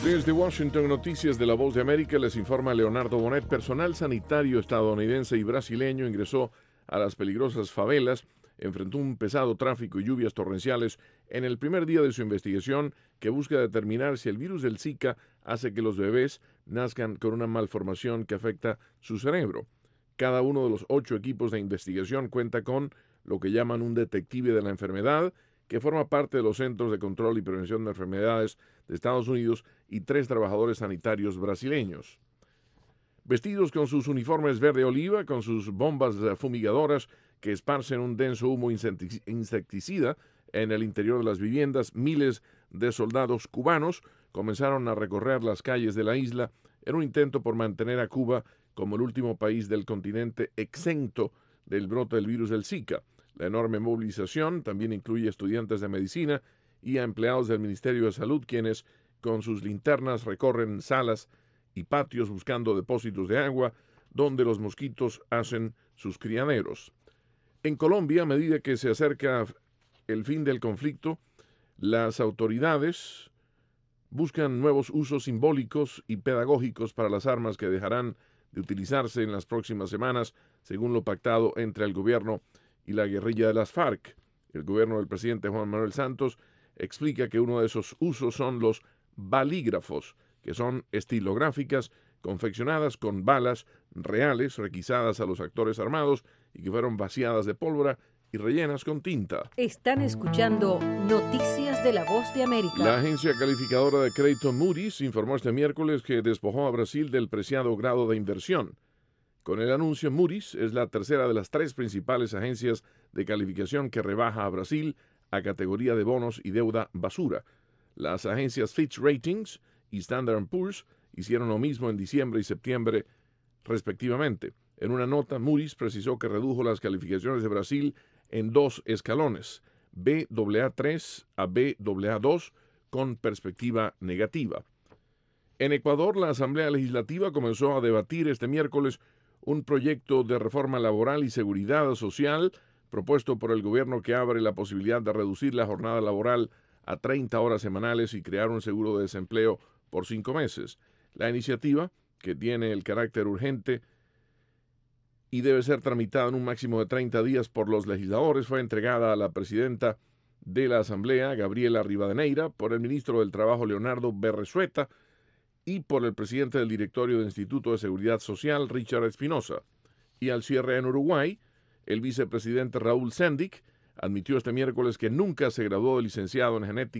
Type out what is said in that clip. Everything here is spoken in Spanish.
Desde Washington, Noticias de la Voz de América, les informa Leonardo Bonet. Personal sanitario estadounidense y brasileño ingresó a las peligrosas favelas, enfrentó un pesado tráfico y lluvias torrenciales en el primer día de su investigación que busca determinar si el virus del Zika hace que los bebés nazcan con una malformación que afecta su cerebro. Cada uno de los 8 equipos de investigación cuenta con lo que llaman un detective de la enfermedad, que forma parte de los Centros de Control y Prevención de Enfermedades de Estados Unidos, y 3 trabajadores sanitarios brasileños. Vestidos con sus uniformes verde oliva, con sus bombas fumigadoras que esparcen un denso humo insecticida en el interior de las viviendas, miles de soldados cubanos comenzaron a recorrer las calles de la isla en un intento por mantener a Cuba como el último país del continente exento del brote del virus del Zika. La enorme movilización también incluye estudiantes de medicina y a empleados del Ministerio de Salud, quienes con sus linternas recorren salas y patios buscando depósitos de agua donde los mosquitos hacen sus criaderos. En Colombia, a medida que se acerca el fin del conflicto, las autoridades buscan nuevos usos simbólicos y pedagógicos para las armas que dejarán de utilizarse en las próximas semanas, según lo pactado entre el gobierno y la guerrilla de las FARC. El gobierno del presidente Juan Manuel Santos explica que uno de esos usos son los balígrafos, que son estilográficas confeccionadas con balas reales requisadas a los actores armados y que fueron vaciadas de pólvora y rellenas con tinta. Están escuchando Noticias de la Voz de América. La agencia calificadora de crédito Moody's informó este miércoles que despojó a Brasil del preciado grado de inversión. Con el anuncio, Moody's es la tercera de las 3 principales agencias de calificación que rebaja a Brasil a categoría de bonos y deuda basura. Las agencias Fitch Ratings y Standard & Poor's hicieron lo mismo en diciembre y septiembre, respectivamente. En una nota, Moody's precisó que redujo las calificaciones de Brasil en 2 escalones, Baa3 a Baa2, con perspectiva negativa. En Ecuador, la Asamblea Legislativa comenzó a debatir este miércoles un proyecto de reforma laboral y seguridad social propuesto por el gobierno que abre la posibilidad de reducir la jornada laboral a 30 horas semanales y crear un seguro de desempleo por 5 meses. La iniciativa, que tiene el carácter urgente y debe ser tramitada en un máximo de 30 días por los legisladores, fue entregada a la presidenta de la Asamblea, Gabriela Rivadeneira, por el ministro del Trabajo, Leonardo Berresueta, y por el presidente del directorio del Instituto de Seguridad Social, Richard Espinosa. Y al cierre en Uruguay, el vicepresidente Raúl Sendic admitió este miércoles que nunca se graduó de licenciado en genética